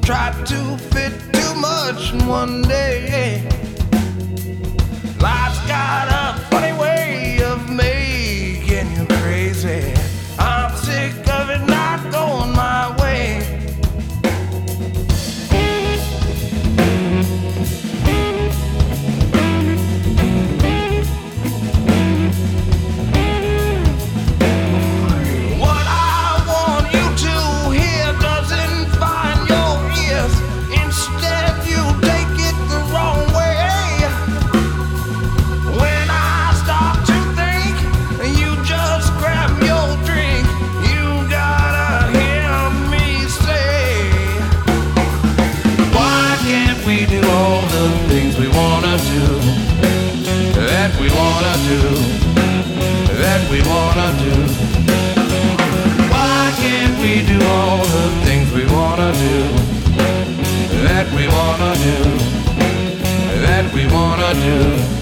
try to fit too much in one day. Life's got a funny way of making you crazy. I'm sick of it not going my way. What I want you to hear doesn't find your ears. Instead, you take it the wrong way. When I start to think, you just grab your drink. You gotta hear me say, why can't we do all the things we wanna do? That we wanna do. That we wanna do. Why can't we do all the things we wanna do? That we wanna do. That we wanna do.